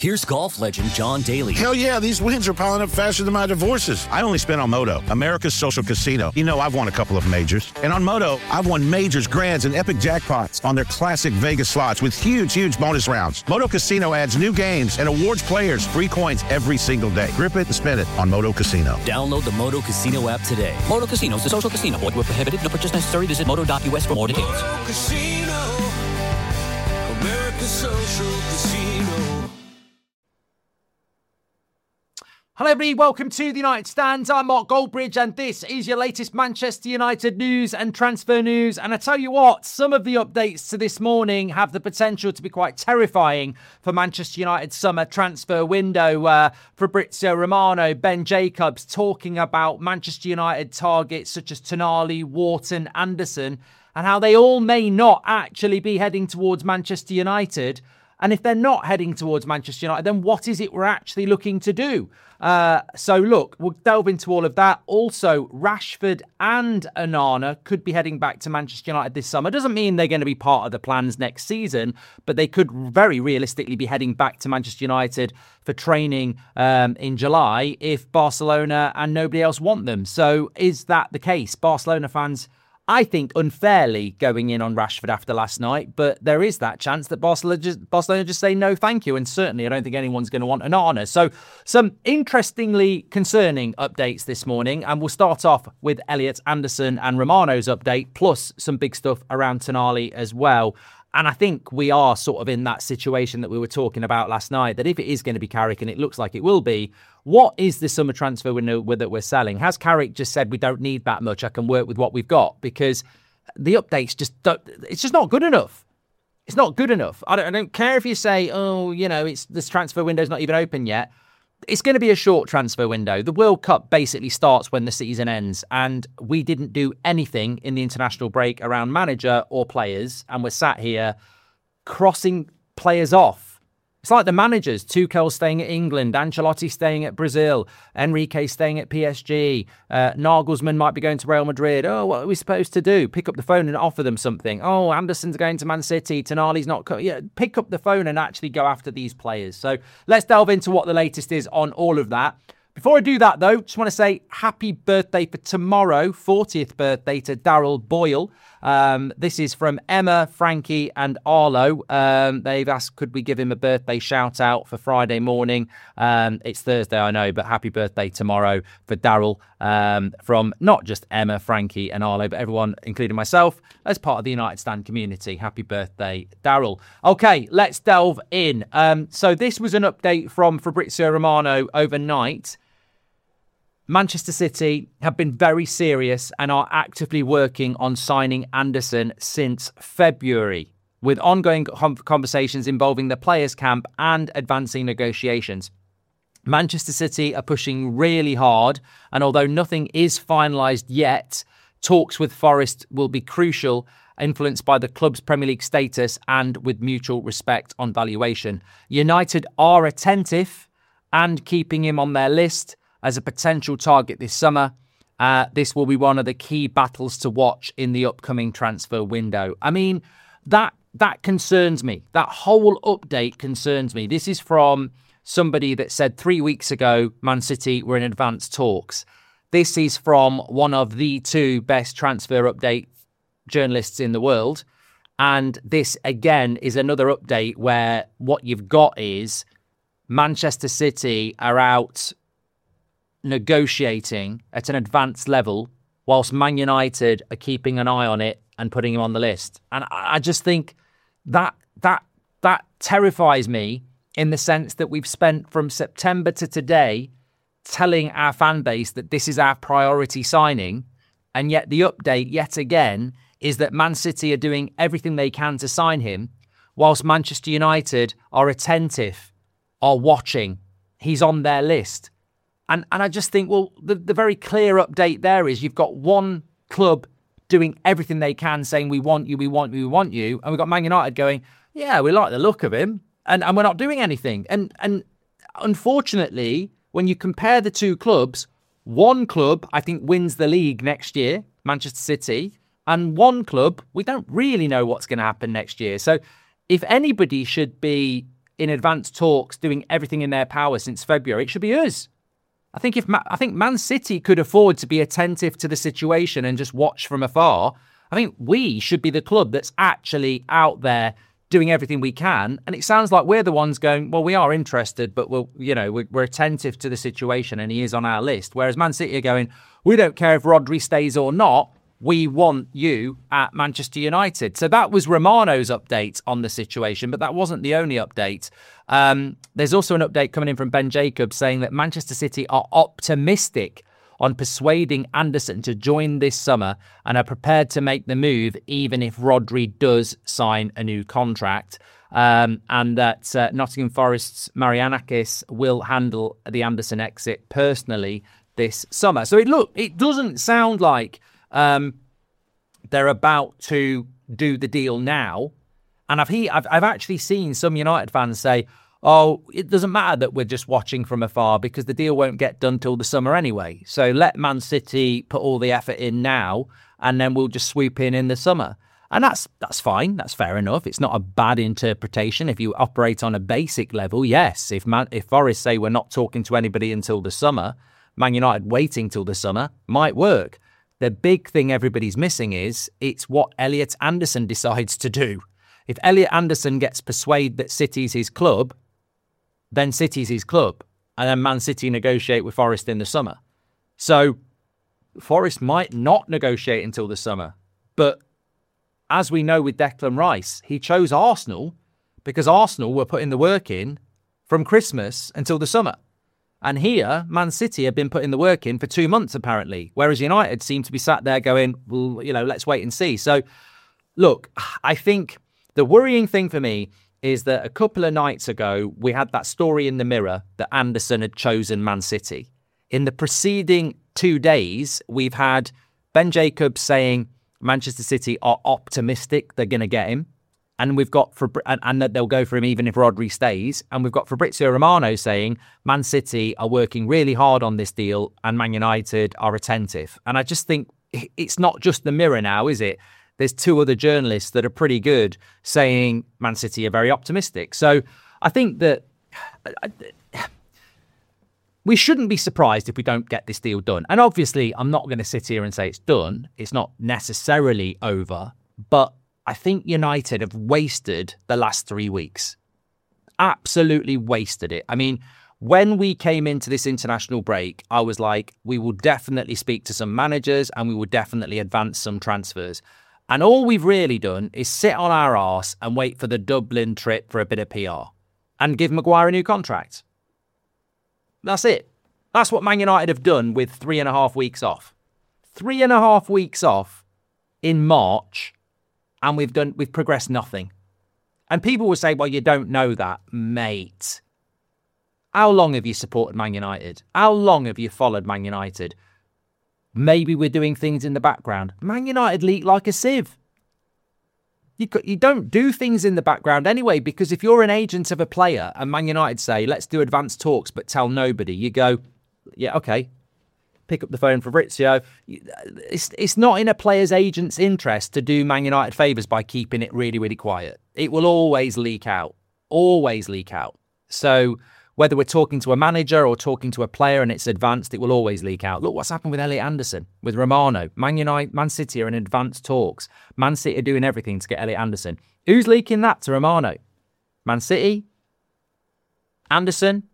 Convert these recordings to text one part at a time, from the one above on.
Here's golf legend John Daly. Hell yeah, these wins are piling up faster than my divorces. I only spent on Moto, America's social casino. You know, I've won a couple of majors. And on Moto, I've won majors, grands, and epic jackpots on their classic Vegas slots with huge bonus rounds. Moto Casino adds new games and awards players free coins every single day. Grip it and spin it on Moto Casino. Download the Moto Casino app today. Moto Casino is a social casino. Void where prohibited. No purchase necessary. Visit moto.us for more details. Moto Casino, America's social casino. Hello everybody, welcome to the United Stand. I'm Mark Goldbridge and this is your latest Manchester United news and transfer news. And I tell you what, some of the updates to this morning have the potential to be quite terrifying for Manchester United's summer transfer window. Fabrizio Romano, Ben Jacobs talking about Manchester United targets such as Tonali, Wharton, Anderson, and how they all may not actually be heading towards Manchester United. And if they're not heading towards Manchester United, then what is it we're actually looking to do? So look, we'll delve into all of that. Also, Rashford and Onana could be heading back to Manchester United this summer. Doesn't mean they're going to be part of the plans next season, but they could very realistically be heading back to Manchester United for training in July if Barcelona and nobody else want them. So is that the case? Barcelona fans, I think, unfairly going in on Rashford after last night, but there is that chance that Barcelona just say no thank you, and certainly I don't think anyone's going to want Onana. So some interestingly concerning updates this morning, and we'll start off with Elliot Anderson and Romano's update, plus some big stuff around Tonali as well. And I think we are sort of in that situation that we were talking about last night, that if it is going to be Carrick, and it looks like it will be, what is the summer transfer window that we're selling? Has Carrick just said we don't need that much, I can work with what we've got? Because the updates just don't, it's just not good enough. It's not good enough. I don't care if you say, oh, you know, this transfer window's not even open yet. It's going to be a short transfer window. The World Cup basically starts when the season ends, and we didn't do anything in the international break around manager or players, and we're sat here crossing players off. It's like the managers, Tuchel staying at England, Ancelotti staying at Brazil, Enrique staying at PSG, Nagelsmann might be going to Real Madrid. Oh, what are we supposed to do? Pick up the phone and offer them something. Oh, Anderson's going to Man City, Tonali's not... pick up the phone and actually go after these players. So let's delve into what the latest is on all of that. Before I do that, though, just want to say happy birthday for tomorrow, 40th birthday to Daryl Boyle. This is from Emma, Frankie and Arlo. They've asked, could we give him a birthday shout out for Friday morning? It's Thursday, I know, but happy birthday tomorrow for Daryl from not just Emma, Frankie and Arlo, but everyone, including myself, as part of the United Stand community. Happy birthday, Daryl. Okay, let's delve in. So this was an update from Fabrizio Romano overnight. Manchester City have been very serious and are actively working on signing Anderson since February, with ongoing conversations involving the players' camp and advancing negotiations. Manchester City are pushing really hard, and although nothing is finalised yet, talks with Forest will be crucial, influenced by the club's Premier League status and with mutual respect on valuation. United are attentive and keeping him on their list as a potential target this summer. This will be one of the key battles to watch in the upcoming transfer window. I mean, that concerns me. That whole update concerns me. This is from somebody that said 3 weeks ago, Man City were in advanced talks. This is from one of the two best transfer update journalists in the world. And this, again, is another update where what you've got is Manchester City are out negotiating at an advanced level whilst Man United are keeping an eye on it and putting him on the list. And I just think that terrifies me, in the sense that we've spent from September to today telling our fan base that this is our priority signing, and yet the update yet again is that Man City are doing everything they can to sign him, whilst Manchester United are attentive, are watching. He's on their list. And I just think, well, the very clear update there is you've got one club doing everything they can, saying, we want you, we want you, we want you. And we've got Man United going, yeah, we like the look of him. And we're not doing anything. And unfortunately, when you compare the two clubs, one club, I think, wins the league next year, Manchester City. And one club, we don't really know what's going to happen next year. So if anybody should be in advanced talks, doing everything in their power since February, it should be us. I think Man City could afford to be attentive to the situation and just watch from afar. I think we should be the club that's actually out there doing everything we can. And it sounds like we're the ones going, well, we are interested, but we're attentive to the situation and he is on our list. Whereas Man City are going, we don't care if Rodri stays or not. We want you at Manchester United. So that was Romano's update on the situation, but that wasn't the only update. There's also an update coming in from Ben Jacobs saying that Manchester City are optimistic on persuading Anderson to join this summer and are prepared to make the move even if Rodri does sign a new contract. And that Nottingham Forest's Marianakis will handle the Anderson exit personally this summer. So it doesn't sound like they're about to do the deal now. And I've actually seen some United fans say, oh, it doesn't matter that we're just watching from afar because the deal won't get done till the summer anyway. So let Man City put all the effort in now and then we'll just swoop in the summer. And that's fine. That's fair enough. It's not a bad interpretation. If you operate on a basic level, yes. If Forest say we're not talking to anybody until the summer, Man United waiting till the summer might work. The big thing everybody's missing is it's what Elliot Anderson decides to do. If Elliot Anderson gets persuaded that City's his club, then City's his club. And then Man City negotiate with Forest in the summer. So Forest might not negotiate until the summer. But as we know with Declan Rice, he chose Arsenal because Arsenal were putting the work in from Christmas until the summer. And here, Man City have been putting the work in for 2 months, apparently. Whereas United seem to be sat there going, well, let's wait and see. So, look, I think the worrying thing for me is that a couple of nights ago, we had that story in the Mirror that Anderson had chosen Man City. In the preceding 2 days, we've had Ben Jacobs saying Manchester City are optimistic they're going to get him. And we've got and that they'll go for him even if Rodri stays. And we've got Fabrizio Romano saying Man City are working really hard on this deal and Man United are attentive. And I just think it's not just the Mirror now, is it? There's 2 other journalists that are pretty good saying Man City are very optimistic. So I think that we shouldn't be surprised if we don't get this deal done. And obviously, I'm not going to sit here and say it's done. It's not necessarily over, but I think United have wasted the last 3 weeks. Absolutely wasted it. I mean, when we came into this international break, I was like, we will definitely speak to some managers and we will definitely advance some transfers. And all we've really done is sit on our arse and wait for the Dublin trip for a bit of PR and give Maguire a new contract. That's it. That's what Man United have done with 3.5 weeks off. 3.5 weeks off in March. And we've progressed nothing. And people will say, well, you don't know that, mate. How long have you supported Man United? How long have you followed Man United? Maybe we're doing things in the background. Man United leak like a sieve. You don't do things in the background anyway, because if you're an agent of a player and Man United say, let's do advanced talks, but tell nobody, you go, yeah, okay. Pick up the phone for Fabrizio. It's not in a player's agent's interest to do Man United favours by keeping it really, really quiet. It will always leak out. Always leak out. So whether we're talking to a manager or talking to a player and it's advanced, it will always leak out. Look what's happened with Elliot Anderson, with Romano. Man City are in advanced talks. Man City are doing everything to get Elliot Anderson. Who's leaking that to Romano? Man City? Anderson?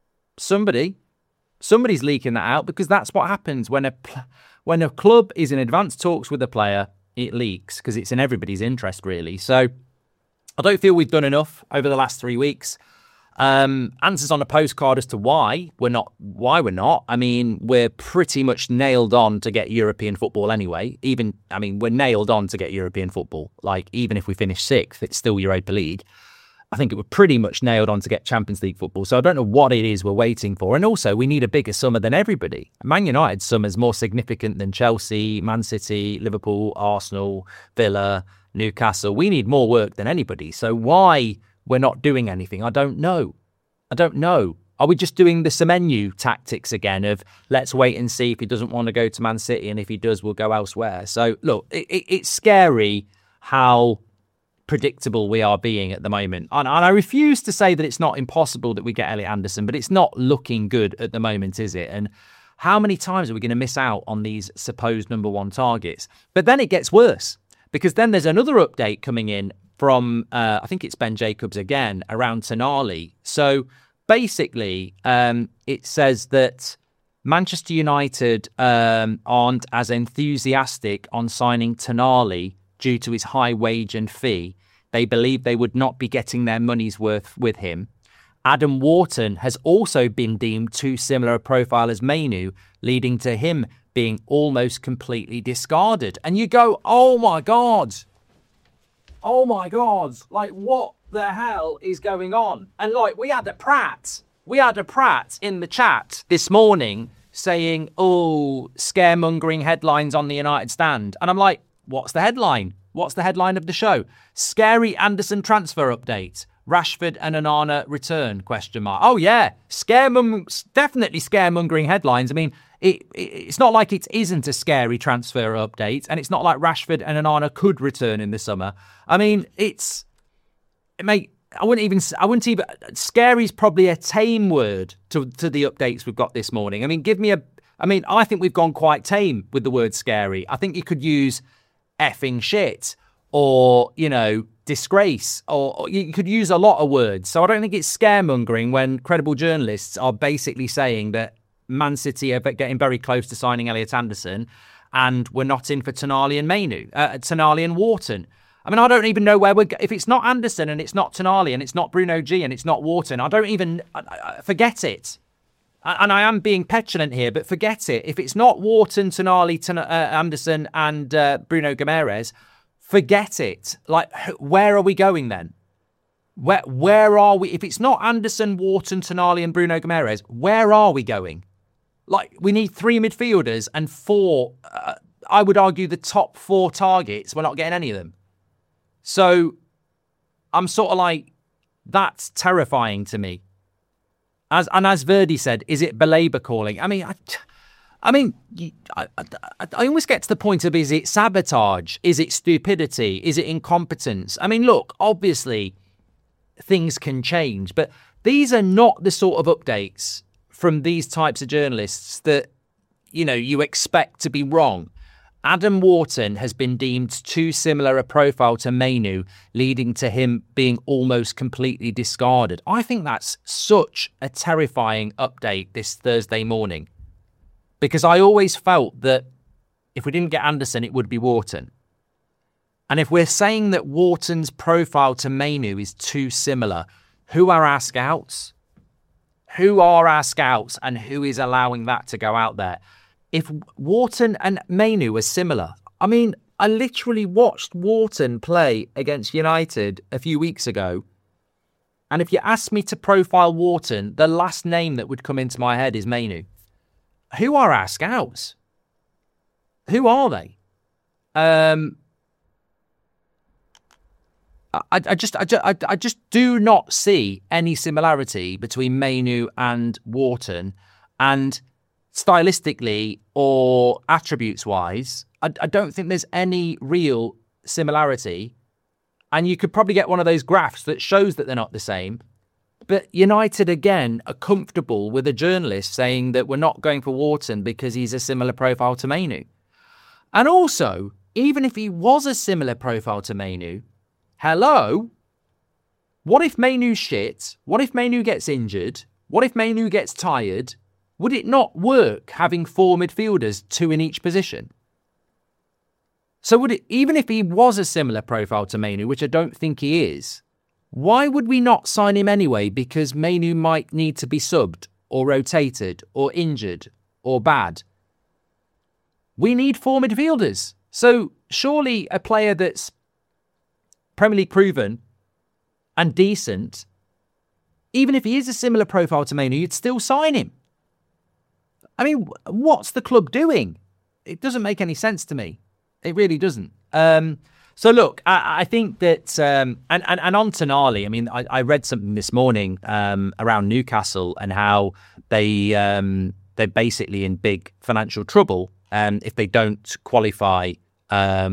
Somebody's leaking that out because that's what happens when a club is in advanced talks with a player, it leaks because it's in everybody's interest, really. So I don't feel we've done enough over the last 3 weeks. Answers on a postcard as to why we're not. I mean, we're pretty much nailed on to get European football anyway. We're nailed on to get European football. Like, even if we finish 6th, it's still Europa League. I think it was pretty much nailed on to get Champions League football. So I don't know what it is we're waiting for. And also, we need a bigger summer than everybody. Man United's summer is more significant than Chelsea, Man City, Liverpool, Arsenal, Villa, Newcastle. We need more work than anybody. So why we're not doing anything, I don't know. Are we just doing the Semenyo tactics again of let's wait and see if he doesn't want to go to Man City, and if he does, we'll go elsewhere? So look, it's scary how predictable we are being at the moment. And I refuse to say that it's not impossible that we get Elliot Anderson, but it's not looking good at the moment, is it? And how many times are we going to miss out on these supposed number one targets? But then it gets worse, because then there's another update coming in from, I think it's Ben Jacobs again, around Tonali. So basically, it says that Manchester United aren't as enthusiastic on signing Tonali due to his high wage and fee. They believe they would not be getting their money's worth with him. Adam Wharton has also been deemed too similar a profile as Mainoo, leading to him being almost completely discarded. And you go, oh my God. Oh my God. Like, what the hell is going on? And like, we had a Pratt in the chat this morning saying, oh, scaremongering headlines on the United stand. And I'm like, what's the headline? What's the headline of the show? Scary Anderson transfer update. Rashford and Onana return, ? Oh, yeah. Definitely scaremongering headlines. I mean, it's not like it isn't a scary transfer update, and it's not like Rashford and Onana could return in the summer. I mean, mate, I wouldn't even, scary is probably a tame word to the updates we've got this morning. I mean, I think we've gone quite tame with the word scary. I think you could use effing shit or, disgrace, or you could use a lot of words. So I don't think it's scaremongering when credible journalists are basically saying that Man City are getting very close to signing Elliot Anderson and we're not in for Tonali and Wharton. I mean, I don't even know where if it's not Anderson and it's not Tonali and it's not Bruno G and it's not Wharton, forget it. And I am being petulant here, but forget it. If it's not Wharton, Tonali, Anderson and Bruno Guimaraes, forget it. Like, where are we going then? Where are we? If it's not Anderson, Wharton, Tonali and Bruno Guimaraes, where are we going? Like, we need 3 midfielders and 4, I would argue the top 4 targets, we're not getting any of them. So I'm sort of like, that's terrifying to me. As Verdi said, is it belabor calling? I mean, I almost get to the point of, is it sabotage? Is it stupidity? Is it incompetence? I mean, look, obviously things can change, but these are not the sort of updates from these types of journalists that, you expect to be wrong. Adam Wharton has been deemed too similar a profile to Mainoo, leading to him being almost completely discarded. I think that's such a terrifying update this Thursday morning, because I always felt that if we didn't get Anderson, it would be Wharton. And if we're saying that Wharton's profile to Mainoo is too similar, who are our scouts? Who are our scouts and who is allowing that to go out there? If Wharton and Mainoo are similar, I mean, I literally watched Wharton play against United a few weeks ago. And if you asked me to profile Wharton, the last name that would come into my head is Mainoo. Who are our scouts? Who are they? I just do not see any similarity between Mainoo and Wharton, and stylistically or attributes-wise, I don't think there's any real similarity. And you could probably get one of those graphs that shows that they're not the same. But United, again, are comfortable with a journalist saying that we're not going for Wharton because he's a similar profile to Mainoo. And also, even if he was a similar profile to Mainoo, hello? What if Mainoo's shit? What if Mainoo gets injured? What if Mainoo gets tired? Would it not work having 4 midfielders, 2 in each position? So would it, even if he was a similar profile to Mainoo, which I don't think he is, why would we not sign him anyway? Because Mainoo might need to be subbed or rotated or injured or bad. We need 4 midfielders. So surely a player that's Premier League proven and decent, even if he is a similar profile to Mainoo, you'd still sign him. I mean, what's the club doing? It doesn't make any sense to me. It really doesn't. So look, I think that, and on Tonali, I mean, I read something this morning around Newcastle and how they're basically in big financial trouble if they don't qualify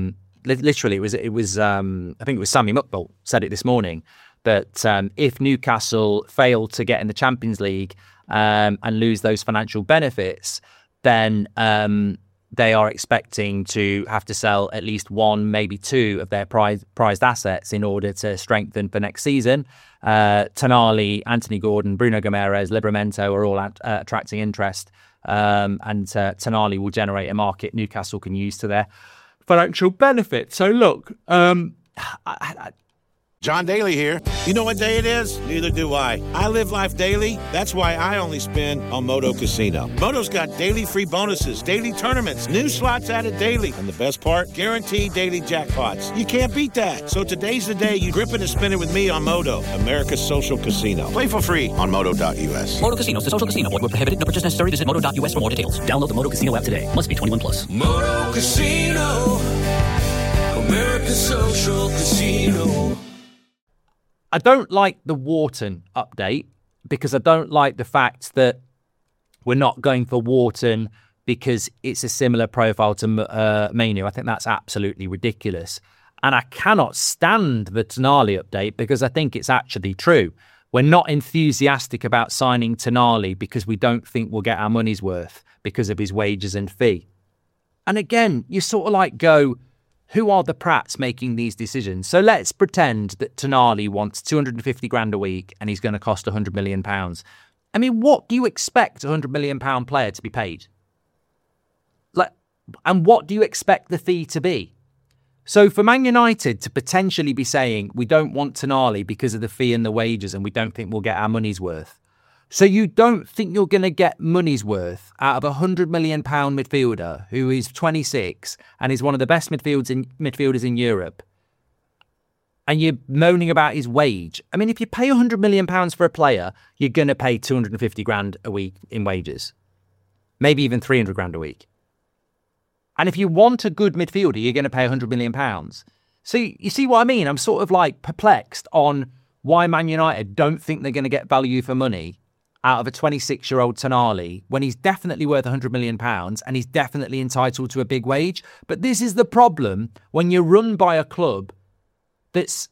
literally, it was. I think it was Sammy Muckbolt said it this morning that if Newcastle fail to get in the Champions League and lose those financial benefits, then they are expecting to have to sell at least one, maybe two of their prized assets in order to strengthen for next season. Tonali, Anthony Gordon, Bruno Guimaraes, Livramento are all attracting interest, and Tonali will generate a market Newcastle can use to their financial benefit. So look, John Daly here. You know what day it is? Neither do I. I live life daily. That's why I only spin on Moto Casino. Moto's got daily free bonuses, daily tournaments, new slots added daily. And the best part? Guaranteed daily jackpots. You can't beat that. So today's the day you grip it and spin it with me on Moto, America's social casino. Play for free on Moto.us. Moto Casino, the social casino. Void where prohibited. No purchase necessary. Visit Moto.us for more details. Download the Moto Casino app today. Must be 21 plus. Moto Casino, America's social casino. I don't like the Wharton update because I don't like the fact that we're not going for Wharton because it's a similar profile to Mainoo. I think that's absolutely ridiculous. And I cannot stand the Tonali update because I think it's actually true. We're not enthusiastic about signing Tonali because we don't think we'll get our money's worth because of his wages and fee. And again, you sort of like go, who are the prats making these decisions? So let's pretend that Tonali wants 250 grand a week and he's going to cost 100 million pounds. I mean, what do you expect a 100 million pound player to be paid? And what do you expect the fee to be? So for Man United to potentially be saying we don't want Tonali because of the fee and the wages and we don't think we'll get our money's worth. So you don't think you're going to get money's worth out of a £100 million midfielder who is 26 and is one of the best midfielders in Europe, and you're moaning about his wage? I mean, if you pay £100 million for a player, you're going to pay 250 grand a week in wages, maybe even 300 grand a week. And if you want a good midfielder, you're going to pay £100 million. So you see what I mean? I'm sort of like perplexed on why Man United don't think they're going to get value for money out of a 26-year-old Tonali when he's definitely worth £100 million and he's definitely entitled to a big wage. But this is the problem when you're run by a club that's,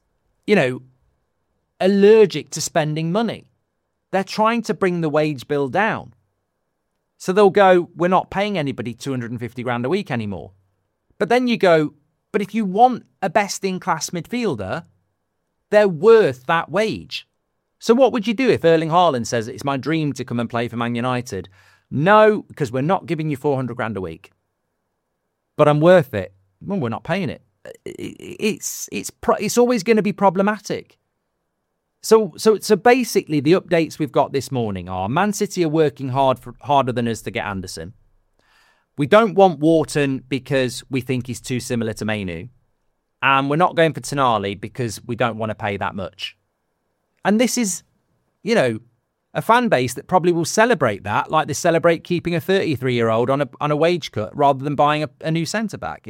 allergic to spending money. They're trying to bring the wage bill down. So they'll go, we're not paying anybody 250 grand a week anymore. But then you go, but if you want a best-in-class midfielder, they're worth that wage. So what would you do if Erling Haaland says it's my dream to come and play for Man United? No, because we're not giving you 400 grand a week. But I'm worth it. Well, we're not paying it. It's always going to be problematic. So basically the updates we've got this morning are Man City are working harder than us to get Anderson. We don't want Wharton because we think he's too similar to Mainoo. And we're not going for Tonali because we don't want to pay that much. And this is, a fan base that probably will celebrate that, like they celebrate keeping a 33-year-old on a wage cut rather than buying a new centre-back.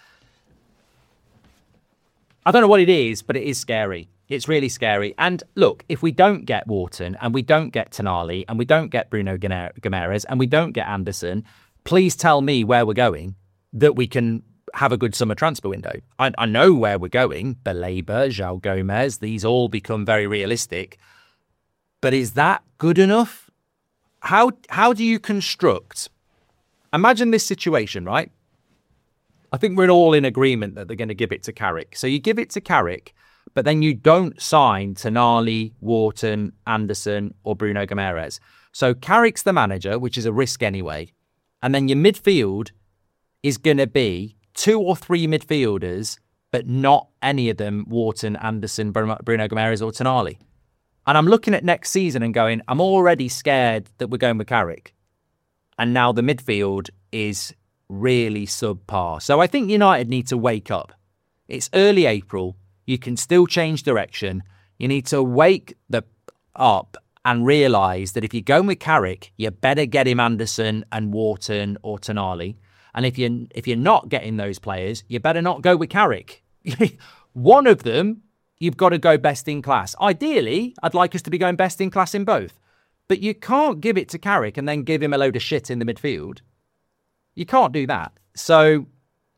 I don't know what it is, but it is scary. It's really scary. And look, if we don't get Wharton and we don't get Tonali and we don't get Bruno Guimaraes and we don't get Anderson, please tell me where we're going that we can have a good summer transfer window. I know where we're going. Baleba, João Gomez, these all become very realistic. But is that good enough? How do you construct? Imagine this situation, right? I think we're all in agreement that they're going to give it to Carrick. So you give it to Carrick, but then you don't sign Tonali, Wharton, Anderson or Bruno Guimaraes. So Carrick's the manager, which is a risk anyway. And then your midfield is going to be 2 or 3 midfielders, but not any of them Wharton, Anderson, Bruno Guimaraes or Tonali. And I'm looking at next season and going, I'm already scared that we're going with Carrick. And now the midfield is really subpar. So I think United need to wake up. It's early April. You can still change direction. You need to wake up and realise that if you're going with Carrick, you better get him Anderson and Wharton or Tonali. And if you're not getting those players, you better not go with Carrick. One of them, you've got to go best in class. Ideally, I'd like us to be going best in class in both. But you can't give it to Carrick and then give him a load of shit in the midfield. You can't do that. So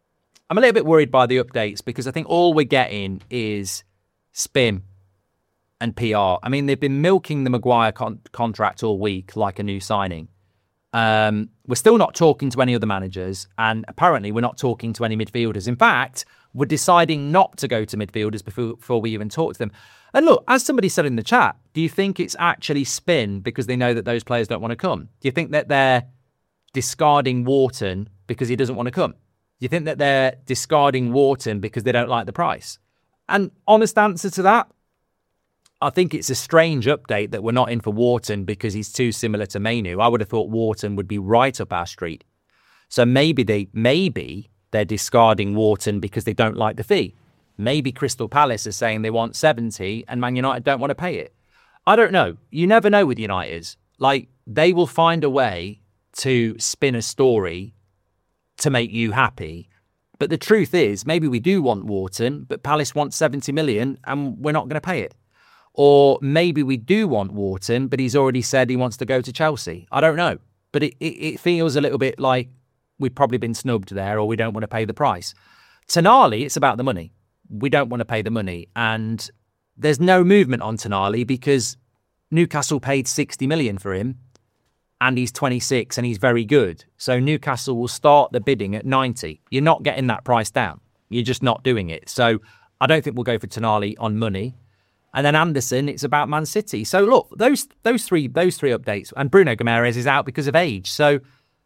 I'm a little bit worried by the updates because I think all we're getting is spin and PR. I mean, they've been milking the Maguire contract all week like a new signing. We're still not talking to any other managers, and apparently we're not talking to any midfielders. In fact, we're deciding not to go to midfielders before we even talk to them. And look, as somebody said in the chat, do you think it's actually spin because they know that those players don't want to come? Do you think that they're discarding Wharton because he doesn't want to come? Do you think that they're discarding Wharton because they don't like the price? And honest answer to that, I think it's a strange update that we're not in for Wharton because he's too similar to Mainoo. I would have thought Wharton would be right up our street. So maybe they're discarding Wharton because they don't like the fee. Maybe Crystal Palace is saying they want 70 and Man United don't want to pay it. I don't know. You never know with United. Like, they will find a way to spin a story to make you happy. But the truth is, maybe we do want Wharton, but Palace wants 70 million and we're not going to pay it. Or maybe we do want Wharton, but he's already said he wants to go to Chelsea. I don't know. But it feels a little bit like we've probably been snubbed there, or we don't want to pay the price. Tonali, it's about the money. We don't want to pay the money. And there's no movement on Tonali because Newcastle paid 60 million for him and he's 26 and he's very good. So Newcastle will start the bidding at 90. You're not getting that price down. You're just not doing it. So I don't think we'll go for Tonali on money. And then Anderson, it's about Man City. So look, those three updates, and Bruno Guimaraes is out because of age. So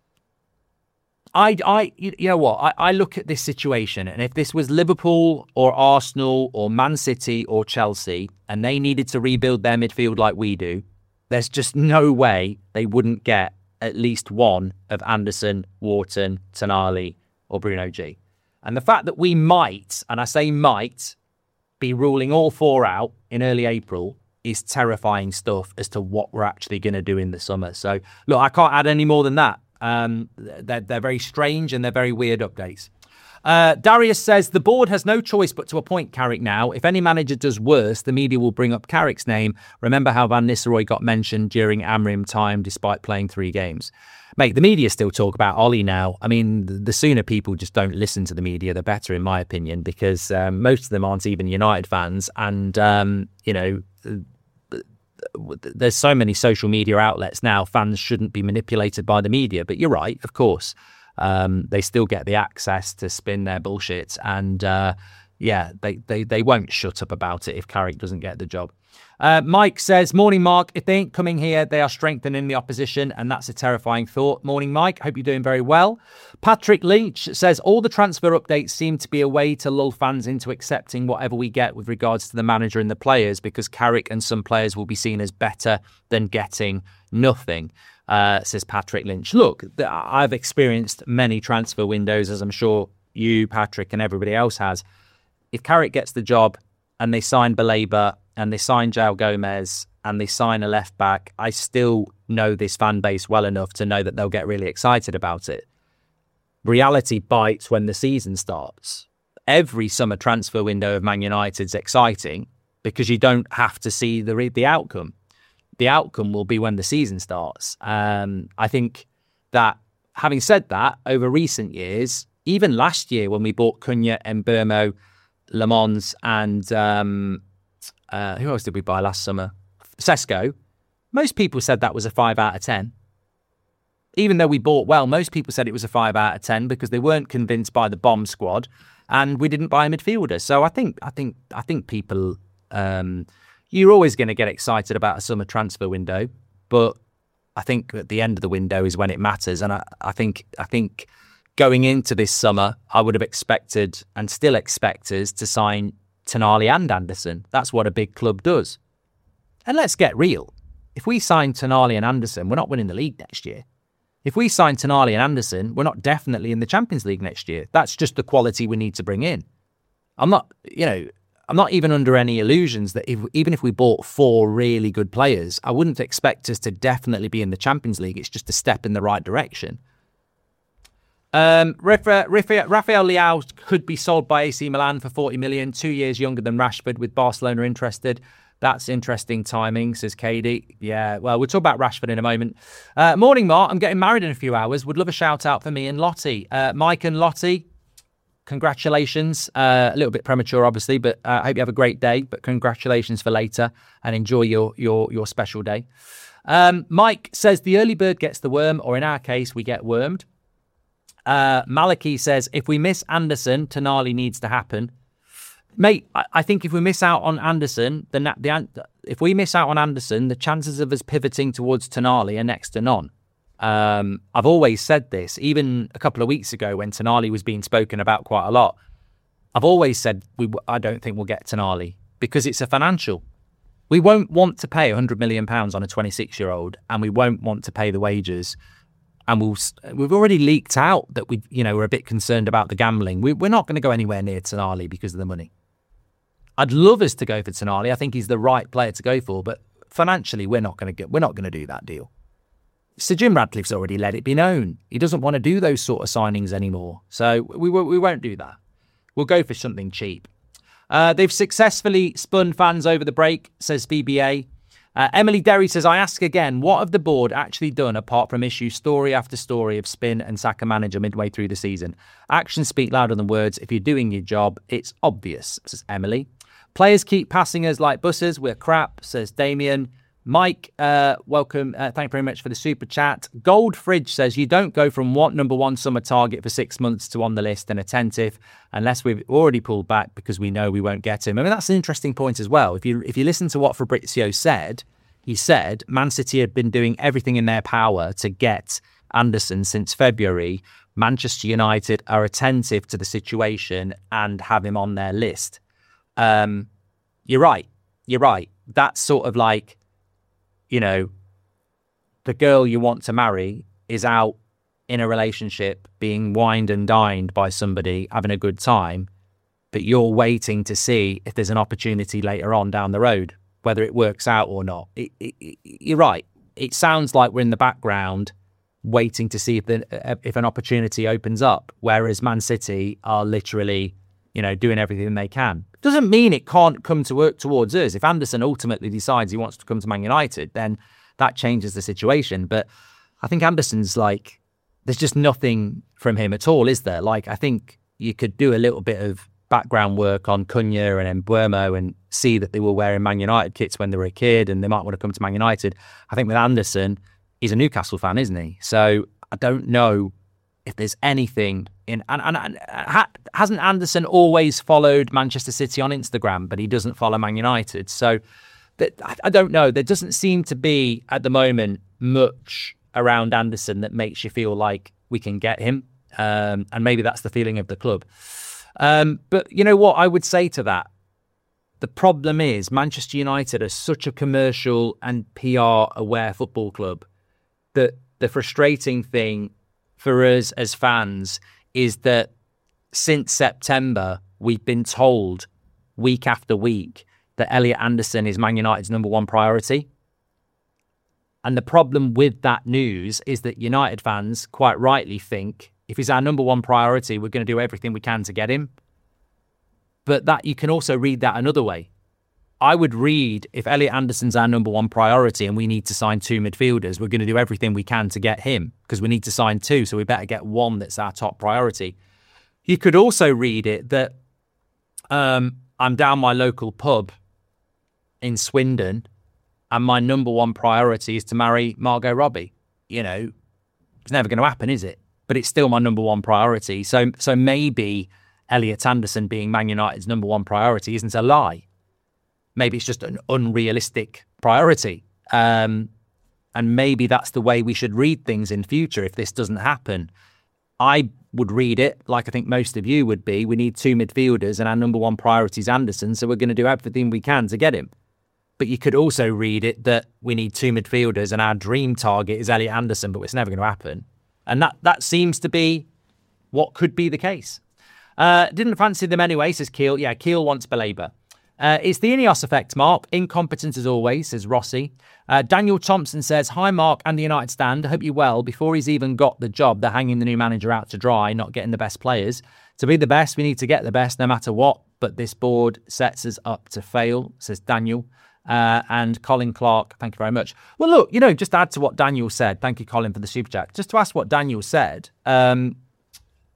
you know what? I look at this situation, and if this was Liverpool or Arsenal or Man City or Chelsea, and they needed to rebuild their midfield like we do, there's just no way they wouldn't get at least one of Anderson, Wharton, Tonali, or Bruno G. And the fact that we might, and I say might, be ruling all four out in early April is terrifying stuff as to what we're actually going to do in the summer. So, look, I can't add any more than that. They're very strange and they're very weird updates. Darius says the board has no choice but to appoint Carrick now. If any manager does worse, the media will bring up Carrick's name. Remember how Van Nistelrooy got mentioned during Amrim time despite playing 3 games. Mate, the media still talk about Ollie now. I mean, the sooner people just don't listen to the media, the better, in my opinion, because most of them aren't even United fans. And, there's so many social media outlets now, fans shouldn't be manipulated by the media. But you're right, of course. They still get the access to spin their bullshit. And, they won't shut up about it if Carrick doesn't get the job. Mike says, morning, Mark. If they ain't coming here, they are strengthening the opposition, and that's a terrifying thought. Morning, Mike. Hope you're doing very well. Patrick Lynch says, all the transfer updates seem to be a way to lull fans into accepting whatever we get with regards to the manager and the players, because Carrick and some players will be seen as better than getting nothing, says Patrick Lynch. Look, I've experienced many transfer windows, as I'm sure you, Patrick, and everybody else has. If Carrick gets the job and they sign Baleba and they sign João Gomez and they sign a left back, I still know this fan base well enough to know that they'll get really excited about it. Reality bites when the season starts. Every summer transfer window of Man United's exciting because you don't have to see the outcome. The outcome will be when the season starts. I think that, having said that, over recent years, even last year when we bought Cunha, Mbeumo, Le Mans, and who else did we buy last summer? Sesko. Most people said that was a 5 out of 10. Even though we bought well, most people said it was a 5 out of 10 because they weren't convinced by the bomb squad, and we didn't buy a midfielder. So I think people, you're always going to get excited about a summer transfer window, but I think at the end of the window is when it matters. And I think going into this summer, I would have expected and still expect us to sign Tonali and Anderson. That's what a big club does. And let's get real. If we sign Tonali and Anderson, we're not winning the league next year. If we sign Tonali and Anderson, we're not definitely in the Champions League next year. That's just the quality we need to bring in. I'm not even under any illusions that even if we bought 4 really good players, I wouldn't expect us to definitely be in the Champions League. It's just a step in the right direction. Rafael Leao could be sold by AC Milan for 40 million, 2 years younger than Rashford, with Barcelona interested. That's interesting timing, says Katie. Yeah, well, we'll talk about Rashford in a moment. Morning, Mark. I'm getting married in a few hours. Would love a shout out for me and Lottie. Mike and Lottie, congratulations. A little bit premature, obviously, but I hope you have a great day. But congratulations for later, and enjoy your special day. Mike says the early bird gets the worm, or in our case, we get wormed. Maliki says if we miss Anderson, Tonali needs to happen. Mate, I think if we miss out on Anderson, the chances of us pivoting towards Tonali are next to none. I've always said this, even a couple of weeks ago when Tonali was being spoken about quite a lot. I've always said I don't think we'll get Tonali because it's a financial. We won't want to pay £100 million on a 26-year-old, and we won't want to pay the wages. And we've already leaked out that we're a bit concerned about the gambling. We're not going to go anywhere near Tonali because of the money. I'd love us to go for Tonali. I think he's the right player to go for, but financially, we're not going to do that deal. Sir Jim Radcliffe's already let it be known he doesn't want to do those sort of signings anymore. So we won't do that. We'll go for something cheap. They've successfully spun fans over the break, says BBA. Emily Derry says, I ask again, what have the board actually done apart from issue story after story of spin and sack a manager midway through the season? Actions speak louder than words. If you're doing your job, it's obvious, says Emily. Players keep passing us like buses. We're crap, says Damien. Mike, welcome. Thank you very much for the super chat. Gold Fridge says, you don't go from number one summer target for 6 months to on the list and attentive unless we've already pulled back because we know we won't get him. I mean, that's an interesting point as well. If you listen to what Fabrizio said, he said Man City had been doing everything in their power to get Anderson since February. Manchester United are attentive to the situation and have him on their list. You're right. That's sort of like, the girl you want to marry is out in a relationship, being wined and dined by somebody, having a good time, but you're waiting to see if there's an opportunity later on down the road, whether it works out or not. You're right. It sounds like we're in the background waiting to see if an opportunity opens up, whereas Man City are literally, doing everything they can. Doesn't mean it can't come to work towards us. If Anderson ultimately decides he wants to come to Man United, then that changes the situation. But I think Anderson's there's just nothing from him at all, is there? I think you could do a little bit of background work on Cunha and Mbeumo and see that they were wearing Man United kits when they were a kid and they might want to come to Man United. I think with Anderson, he's a Newcastle fan, isn't he? So I don't know if there's anything in... And hasn't Anderson always followed Manchester City on Instagram, but he doesn't follow Man United? So I don't know. There doesn't seem to be, at the moment, much around Anderson that makes you feel like we can get him. And maybe that's the feeling of the club. But you know what I would say to that? The problem is Manchester United are such a commercial and PR-aware football club that the frustrating thing for us as fans is that since September, we've been told week after week that Elliot Anderson is Man United's number one priority. And the problem with that news is that United fans quite rightly think if he's our number one priority, we're going to do everything we can to get him. But that you can also read that another way. I would read, if Elliot Anderson's our number one priority and we need to sign 2 midfielders, we're going to do everything we can to get him because we need to sign 2, so we better get one that's our top priority. You could also read it that I'm down my local pub in Swindon and my number one priority is to marry Margot Robbie. It's never going to happen, is it? But it's still my number one priority. So maybe Elliot Anderson being Man United's number one priority isn't a lie. Maybe it's just an unrealistic priority. And maybe that's the way we should read things in future if this doesn't happen. I would read it like I think most of you would be. We need 2 midfielders and our number one priority is Anderson, so we're going to do everything we can to get him. But you could also read it that we need 2 midfielders and our dream target is Elliot Anderson, but it's never going to happen. And that seems to be what could be the case. Didn't fancy them anyway, says Keel. Yeah, Keel wants Belabor. It's the Ineos effect, Mark. Incompetent as always, says Rossi. Daniel Thompson says, hi, Mark and the United stand. I hope you're well. Before he's even got the job, they're hanging the new manager out to dry, not getting the best players. To be the best, we need to get the best no matter what. But this board sets us up to fail, says Daniel. And Colin Clark, thank you very much. Well, look, just to add to what Daniel said. Thank you, Colin, for the super chat. Just to ask what Daniel said.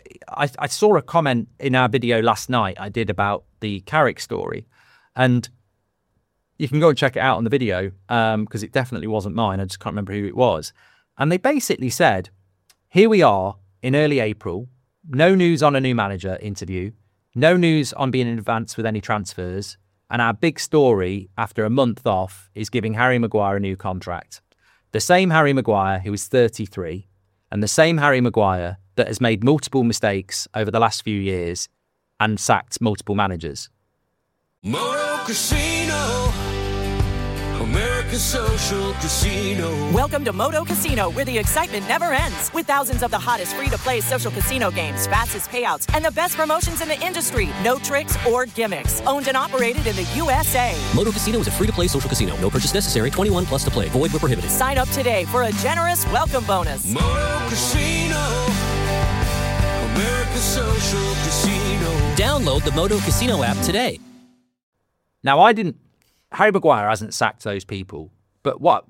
I saw a comment in our video last night I did about the Carrick story, and you can go and check it out on the video because it definitely wasn't mine. I just can't remember who it was. And they basically said, here we are in early April, no news on a new manager interview, no news on being in advance with any transfers, and our big story after a month off is giving Harry Maguire a new contract. The same Harry Maguire who is 33, and the same Harry Maguire that has made multiple mistakes over the last few years and sacked multiple managers. Moto Casino, America's social casino. Welcome to Moto Casino, where the excitement never ends. With thousands of the hottest free-to-play social casino games, fastest payouts, and the best promotions in the industry. No tricks or gimmicks. Owned and operated in the USA. Moto Casino is a free-to-play social casino. No purchase necessary. 21 plus to play. Void where prohibited. Sign up today for a generous welcome bonus. Moto Casino, America's social casino. Download the Moto Casino app today. Now, Harry Maguire hasn't sacked those people, but what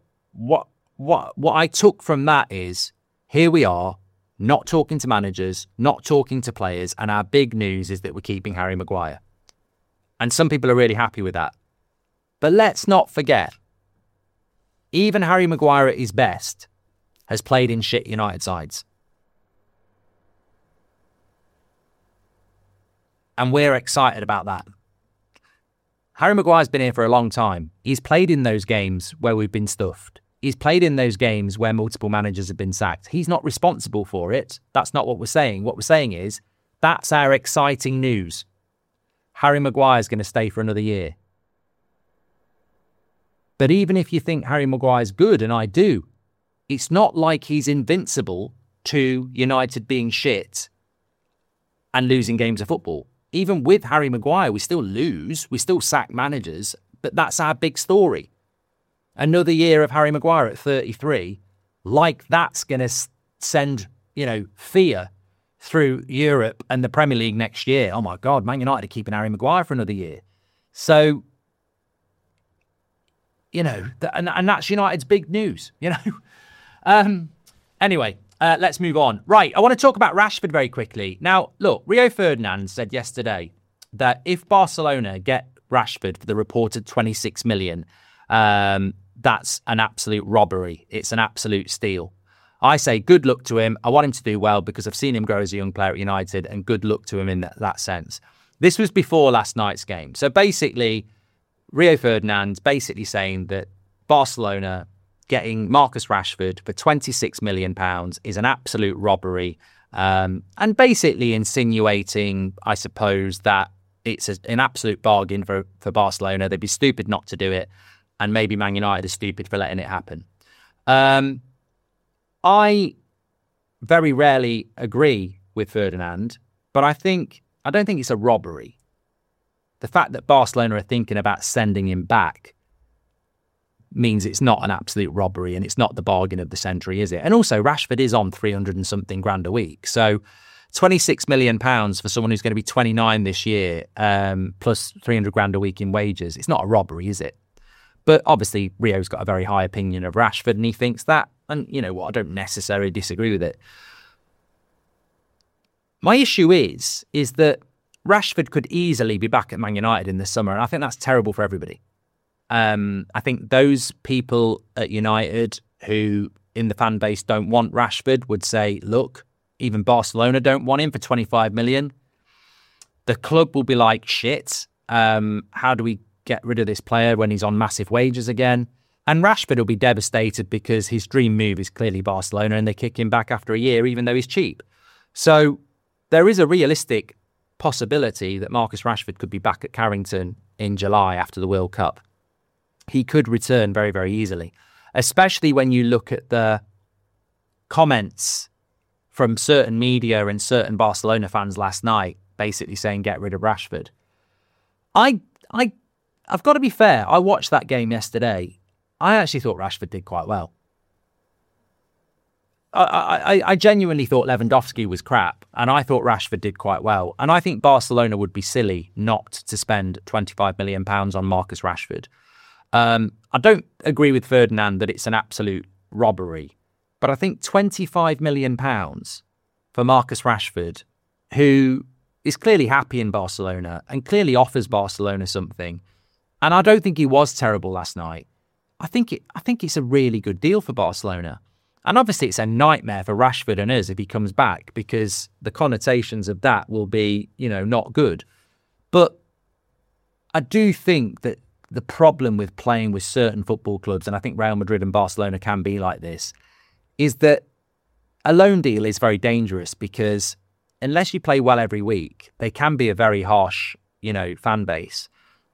I took from that is, here we are, not talking to managers, not talking to players, and our big news is that we're keeping Harry Maguire. And some people are really happy with that. But let's not forget, even Harry Maguire at his best has played in shit United sides. And we're excited about that. Harry Maguire's been here for a long time. He's played in those games where we've been stuffed. He's played in those games where multiple managers have been sacked. He's not responsible for it. That's not what we're saying. What we're saying is, that's our exciting news. Harry Maguire's going to stay for another year. But even if you think Harry Maguire's good, and I do, it's not like he's invincible to United being shit and losing games of football. Even with Harry Maguire, we still lose. We still sack managers. But that's our big story. Another year of Harry Maguire at 33, like that's going to send, fear through Europe and the Premier League next year. Oh my God, Man United are keeping Harry Maguire for another year. So, and that's United's big news, Anyway. Let's move on. Right, I want to talk about Rashford very quickly. Now, look, Rio Ferdinand said yesterday that if Barcelona get Rashford for the reported 26 million, that's an absolute robbery. It's an absolute steal. I say good luck to him. I want him to do well because I've seen him grow as a young player at United, and good luck to him in that sense. This was before last night's game. So basically, Rio Ferdinand's basically saying that Barcelona getting Marcus Rashford for £26 million is an absolute robbery, and basically insinuating, I suppose, that it's an absolute bargain for Barcelona. They'd be stupid not to do it, and maybe Man United is stupid for letting it happen. I very rarely agree with Ferdinand, but I don't think it's a robbery. The fact that Barcelona are thinking about sending him back means it's not an absolute robbery, and it's not the bargain of the century, is it? And also, Rashford is on 300 and something grand a week. So £26 million for someone who's going to be 29 this year, plus 300 grand a week in wages. It's not a robbery, is it? But obviously, Rio's got a very high opinion of Rashford, and he thinks that. And you know what? I don't necessarily disagree with it. My issue is that Rashford could easily be back at Man United in the summer, and I think that's terrible for everybody. I think those people at United who in the fan base don't want Rashford would say, look, even Barcelona don't want him for 25 million. The club will be like, shit, how do we get rid of this player when he's on massive wages again? And Rashford will be devastated because his dream move is clearly Barcelona, and they kick him back after a year, even though he's cheap. So there is a realistic possibility that Marcus Rashford could be back at Carrington in July after the World Cup. He could return very, very easily, especially when you look at the comments from certain media and certain Barcelona fans last night, basically saying, get rid of Rashford. I've got to be fair. I watched that game yesterday. I actually thought Rashford did quite well. I genuinely thought Lewandowski was crap, and I thought Rashford did quite well. And I think Barcelona would be silly not to spend £25 million on Marcus Rashford. I don't agree with Ferdinand that it's an absolute robbery, but I think £25 million for Marcus Rashford, who is clearly happy in Barcelona and clearly offers Barcelona something. And I don't think he was terrible last night. I think it's a really good deal for Barcelona. And obviously it's a nightmare for Rashford and us if he comes back, because the connotations of that will be, not good. But I do think that the problem with playing with certain football clubs, and I think Real Madrid and Barcelona can be like this, is that a loan deal is very dangerous, because unless you play well every week, they can be a very harsh, fan base.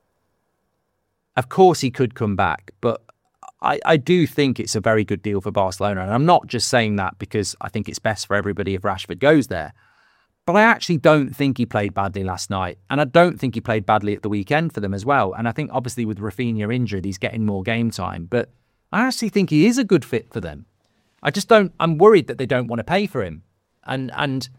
Of course he could come back, but I do think it's a very good deal for Barcelona. And I'm not just saying that because I think it's best for everybody if Rashford goes there. But I actually don't think he played badly last night. And I don't think he played badly at the weekend for them as well. And I think obviously with Rafinha injured, he's getting more game time. But I actually think he is a good fit for them. I'm worried that they don't want to pay for him. And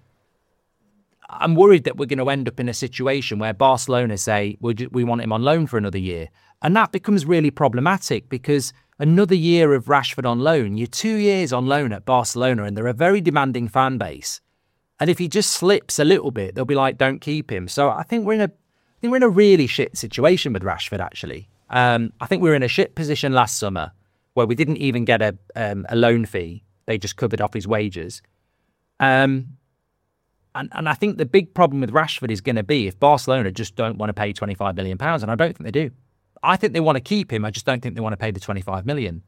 I'm worried that we're going to end up in a situation where Barcelona say, we want him on loan for another year. And that becomes really problematic, because another year of Rashford on loan, you're 2 years on loan at Barcelona, and they're a very demanding fan base. And if he just slips a little bit, they'll be like, don't keep him. So I think we're in a really shit situation with Rashford, actually. I think we were in a shit position last summer where we didn't even get a loan fee. They just covered off his wages. And I think the big problem with Rashford is going to be if Barcelona just don't want to pay £25 million, and I don't think they do. I think they want to keep him. I just don't think they want to pay the 25 million.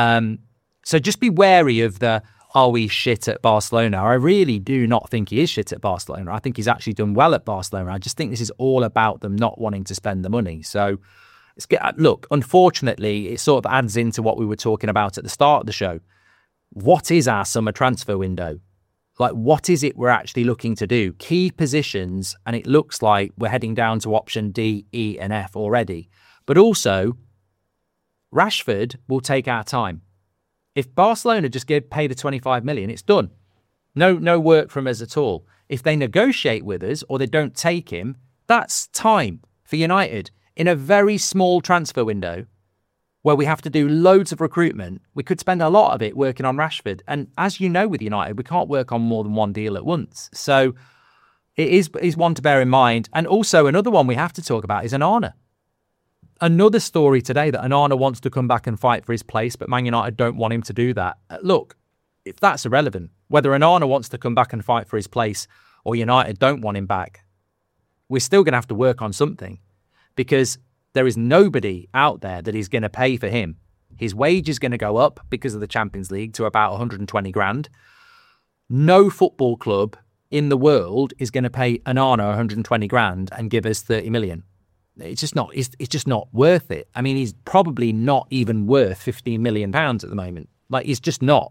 So just be wary of are we shit at Barcelona? I really do not think he is shit at Barcelona. I think he's actually done well at Barcelona. I just think this is all about them not wanting to spend the money. So look, unfortunately, it sort of adds into what we were talking about at the start of the show. What is our summer transfer window? Like, what is it we're actually looking to do? Key positions, and it looks like we're heading down to option D, E, and F already. But also, Rashford will take our time. If Barcelona just pay the 25 million, it's done. No work from us at all. If they negotiate with us or they don't take him, that's time for United. In a very small transfer window where we have to do loads of recruitment, we could spend a lot of it working on Rashford. And as you know with United, we can't work on more than one deal at once. So it is one to bear in mind. And also another one we have to talk about is Onana. Another story today that Onana wants to come back and fight for his place, but Man United don't want him to do that. Look, if that's irrelevant, whether Onana wants to come back and fight for his place or United don't want him back, we're still going to have to work on something, because there is nobody out there that is going to pay for him. His wage is going to go up because of the Champions League to about 120 grand. No football club in the world is going to pay Onana 120 grand and give us 30 million. It's just not worth it. I mean, he's probably not even worth £15 million at the moment. He's just not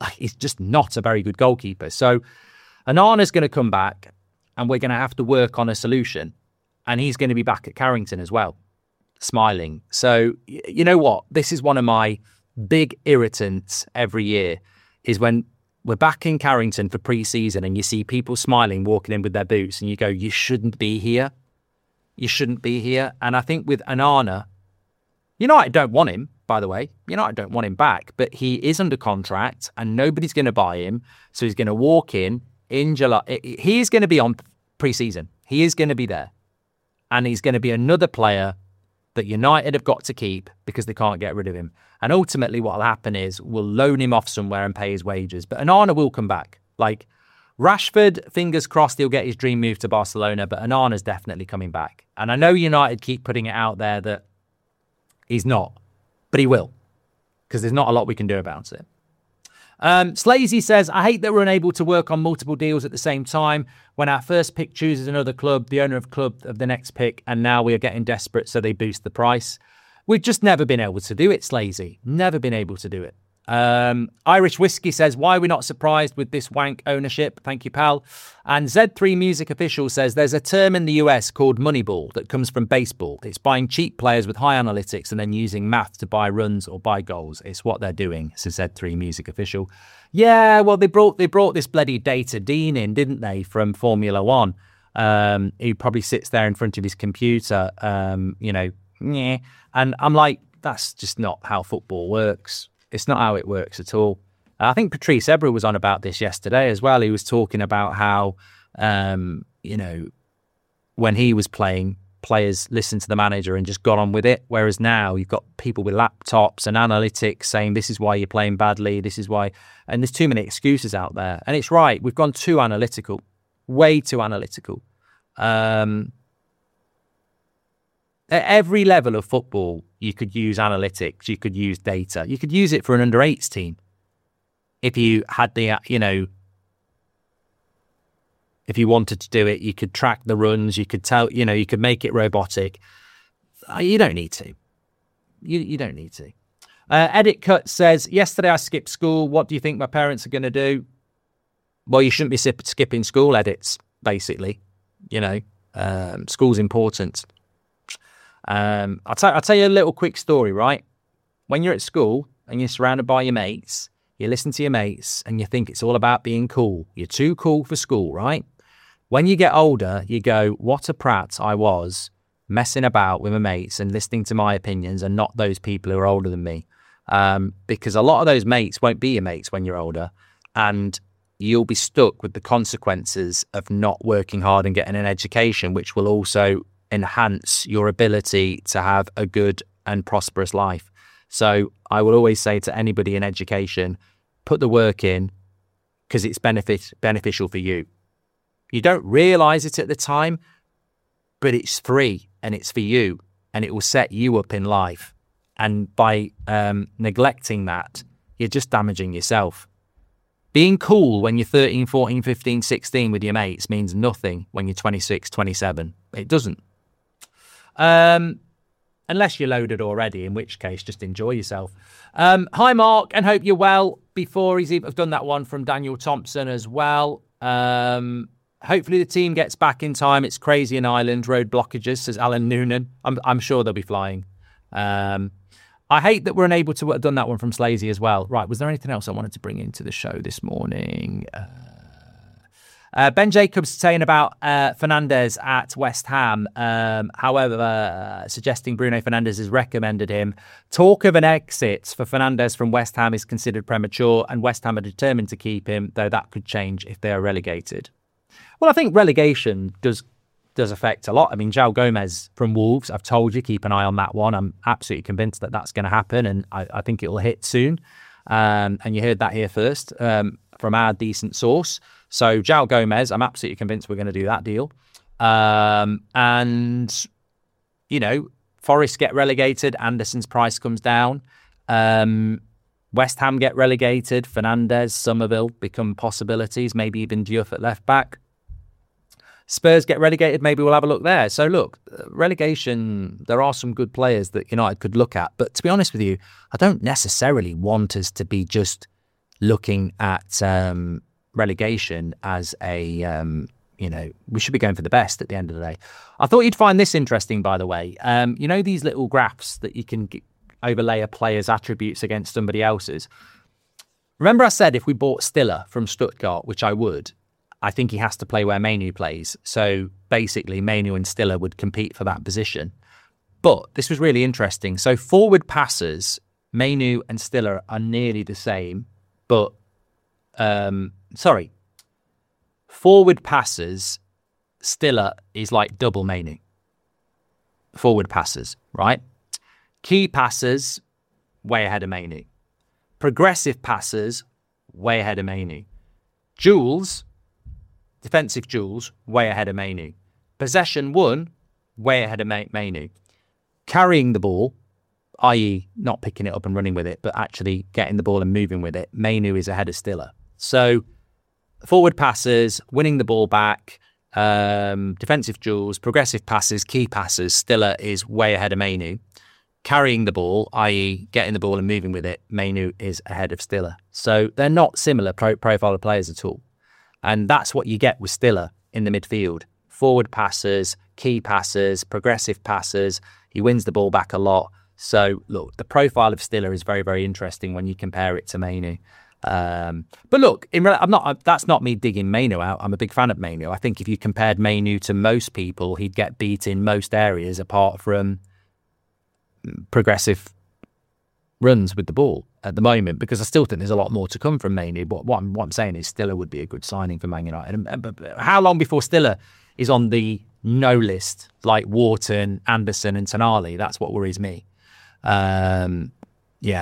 a very good goalkeeper. So Onana's going to come back and we're going to have to work on a solution. And he's going to be back at Carrington as well, smiling. So you know what? This is one of my big irritants every year, is when we're back in Carrington for pre-season and you see people smiling, walking in with their boots, and you go, you shouldn't be here. You shouldn't be here. And I think with Onana, United don't want him, by the way. United don't want him back, but he is under contract and nobody's going to buy him. So he's going to walk in July. He is going to be on pre-season. He is going to be there. And he's going to be another player that United have got to keep because they can't get rid of him. And ultimately what will happen is we'll loan him off somewhere and pay his wages. But Onana will come back. Rashford, fingers crossed he'll get his dream move to Barcelona, but Onana's definitely coming back. And I know United keep putting it out there that he's not, but he will, because there's not a lot we can do about it. Slazy says, I hate that we're unable to work on multiple deals at the same time. When our first pick chooses another club, the owner of club of the next pick, and now we are getting desperate, so they boost the price. We've just never been able to do it, Slazy. Never been able to do it. Irish Whiskey says, why are we not surprised with this wank ownership? Thank you, pal. And Z3 Music Official says, there's a term in the US called Moneyball that comes from baseball. It's buying cheap players with high analytics and then using math to buy runs or buy goals. It's what they're doing, says Z3 Music Official. Yeah, well, they brought this bloody Data Dean in, didn't they, from Formula One? He probably sits there in front of his computer, and I'm like, that's just not how football works. It's not how it works at all. I think Patrice Evra was on about this yesterday as well. He was talking about how, when he was playing, players listened to the manager and just got on with it. Whereas now you've got people with laptops and analytics saying this is why you're playing badly, this is why, and there's too many excuses out there. And it's right, we've gone too analytical, way too analytical. At every level of football, you could use analytics, you could use data, you could use it for an under-8s team. If you had the, if you wanted to do it, you could track the runs, you could tell, you could make it robotic. You don't need to. You don't need to. Edit Cut says, yesterday I skipped school. What do you think my parents are going to do? Well, you shouldn't be skipping school, Edits, basically. School's important. I'll tell you a little quick story, right? When you're at school and you're surrounded by your mates, you listen to your mates and you think it's all about being cool. You're too cool for school, right? When you get older, you go, what a prat I was messing about with my mates and listening to my opinions and not those people who are older than me. Because a lot of those mates won't be your mates when you're older, and you'll be stuck with the consequences of not working hard and getting an education, which will also enhance your ability to have a good and prosperous life. So I will always say to anybody in education, put the work in because it's beneficial for you. You don't realise it at the time, but it's free and it's for you and it will set you up in life. And by neglecting that, you're just damaging yourself. Being cool when you're 13, 14, 15, 16 with your mates means nothing when you're 26, 27. It doesn't. Unless you're loaded already, in which case, just enjoy yourself. Hi, Mark, and hope you're well. Before I've done that one from Daniel Thompson as well. Hopefully the team gets back in time. It's crazy in Ireland. Road blockages, says Alan Noonan. I'm sure they'll be flying. I hate that we're unable to have done that one from Slazy as well. Right, was there anything else I wanted to bring into the show this morning? Ben Jacobs saying about Fernandes at West Ham. However, suggesting Bruno Fernandes has recommended him. Talk of an exit for Fernandes from West Ham is considered premature, and West Ham are determined to keep him, though that could change if they are relegated. Well, I think relegation does affect a lot. I mean, João Gomez from Wolves, I've told you, keep an eye on that one. I'm absolutely convinced that that's going to happen, and I think it will hit soon. And you heard that here first from our decent source. So João Gomez, I'm absolutely convinced we're going to do that deal. And, Forest get relegated, Anderson's price comes down. West Ham get relegated, Fernandes, Somerville become possibilities, maybe even Diouf at left back. Spurs get relegated, maybe we'll have a look there. So look, relegation, there are some good players that United could look at. But to be honest with you, I don't necessarily want us to be just looking at relegation as a, we should be going for the best at the end of the day. I thought you'd find this interesting, by the way. These little graphs that you can overlay a player's attributes against somebody else's. Remember I said if we bought Stiller from Stuttgart, which I would, I think he has to play where Mainu plays. So basically, Mainu and Stiller would compete for that position. But this was really interesting. So forward passes, Mainu and Stiller are nearly the same. But, forward passes, Stiller is like double Mainu. Forward passes, right? Key passes, way ahead of Mainu. Progressive passes, way ahead of Mainu. Duels, defensive duels, way ahead of Mainu. Possession won, way ahead of Mainu. Carrying the ball, i.e. not picking it up and running with it, but actually getting the ball and moving with it, Mainu is ahead of Stiller. So forward passes, winning the ball back, defensive duels, progressive passes, key passes, Stiller is way ahead of Mainu. Carrying the ball, i.e. getting the ball and moving with it, Mainu is ahead of Stiller. So they're not similar profile of players at all. And that's what you get with Stiller in the midfield. Forward passes, key passes, progressive passes. He wins the ball back a lot. So, look, the profile of Stiller is very, very interesting when you compare it to Mainu. But look, that's not me digging Mainu out. I'm a big fan of Mainu. I think if you compared Mainu to most people, he'd get beat in most areas apart from progressive runs with the ball at the moment, because I still think there's a lot more to come from Mainoo. But what I'm saying is Stiller would be a good signing for Man United. But how long before Stiller is on the no list, like Wharton, Anderson and Tonali? That's what worries me. Yeah.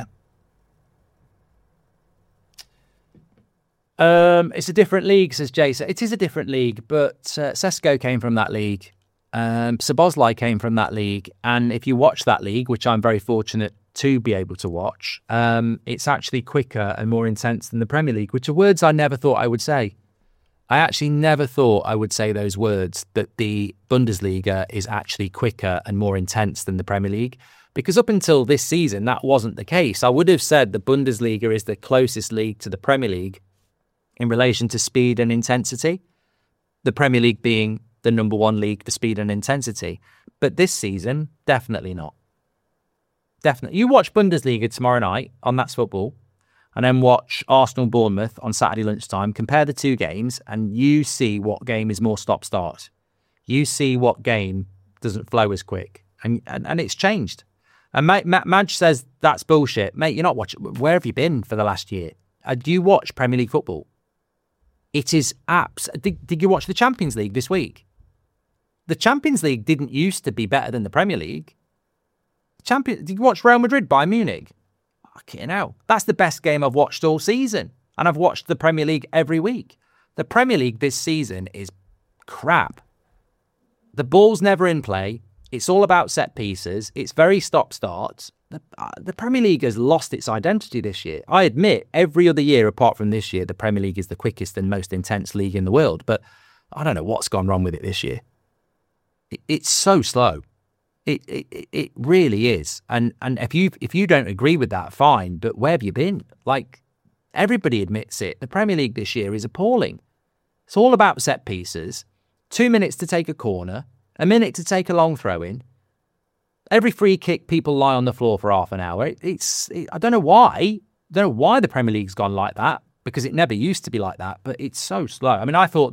It's a different league, says Jason. It is a different league, but Sesko came from that league. Szoboszlai came from that league. And if you watch that league, which I'm very fortunate to be able to watch, it's actually quicker and more intense than the Premier League, which are words I never thought I would say. I actually never thought I would say those words, that the Bundesliga is actually quicker and more intense than the Premier League. Because up until this season, that wasn't the case. I would have said the Bundesliga is the closest league to the Premier League in relation to speed and intensity. The Premier League being the number one league for speed and intensity. But this season, definitely not. Definitely. You watch Bundesliga tomorrow night on That's Football, and then watch Arsenal-Bournemouth on Saturday lunchtime. Compare the two games, and you see what game is more stop-start. You see what game doesn't flow as quick. And it's changed. And Madge says that's bullshit. Mate, you're not watching. Where have you been for the last year? Do you watch Premier League football? It is apps. Did you watch the Champions League this week? The Champions League didn't used to be better than the Premier League. Did you watch Real Madrid Bayern Munich? Fucking hell. That's the best game I've watched all season. And I've watched the Premier League every week. The Premier League this season is crap. The ball's never in play. It's all about set pieces. It's very stop-starts. The Premier League has lost its identity this year. I admit, every other year apart from this year, the Premier League is the quickest and most intense league in the world. But I don't know what's gone wrong with it this year. It's so slow. It really is. And if you don't agree with that, fine. But where have you been? Like, everybody admits it. The Premier League this year is appalling. It's all about set pieces. 2 minutes to take a corner. A minute to take a long throw in. Every free kick, people lie on the floor for half an hour. I don't know why. I don't know why the Premier League's gone like that, because it never used to be like that. But it's so slow. I mean, I thought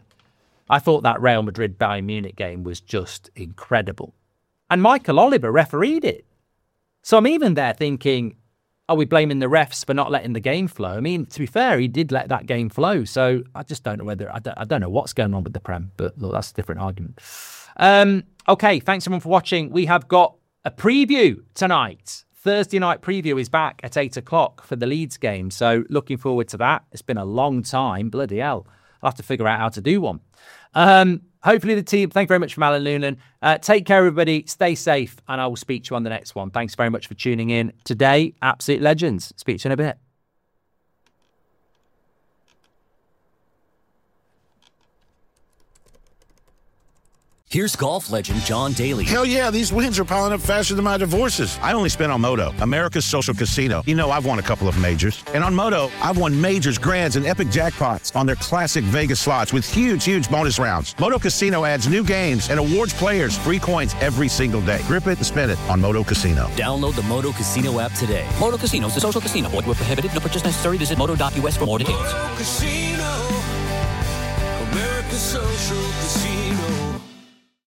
that Real Madrid Bayern Munich game was just incredible, and Michael Oliver refereed it. So I'm even there thinking, are we blaming the refs for not letting the game flow? I mean, to be fair, he did let that game flow. So I just don't know whether I don't know what's going on with the Prem. But look, that's a different argument. Okay, thanks everyone for watching. We have got a preview tonight. Thursday night preview is back at 8 o'clock for the Leeds game. So looking forward to that. It's been a long time. Bloody hell. I'll have to figure out how to do one. Hopefully the team, thank you very much from Alan Noonan. Take care, everybody. Stay safe, and I will speak to you on the next one. Thanks very much for tuning in today. Absolute legends. Speak to you in a bit. Here's golf legend John Daly. Hell yeah, these wins are piling up faster than my divorces. I only spent on Moto, America's social casino. You know, I've won a couple of majors. And on Moto, I've won majors, grands, and epic jackpots on their classic Vegas slots with huge bonus rounds. Moto Casino adds new games and awards players free coins every single day. Grip it and spin it on Moto Casino. Download the Moto Casino app today. Moto Casino is a social casino. Void where prohibited. No purchase necessary. Visit moto.us for more details. Moto Casino, America's social casino.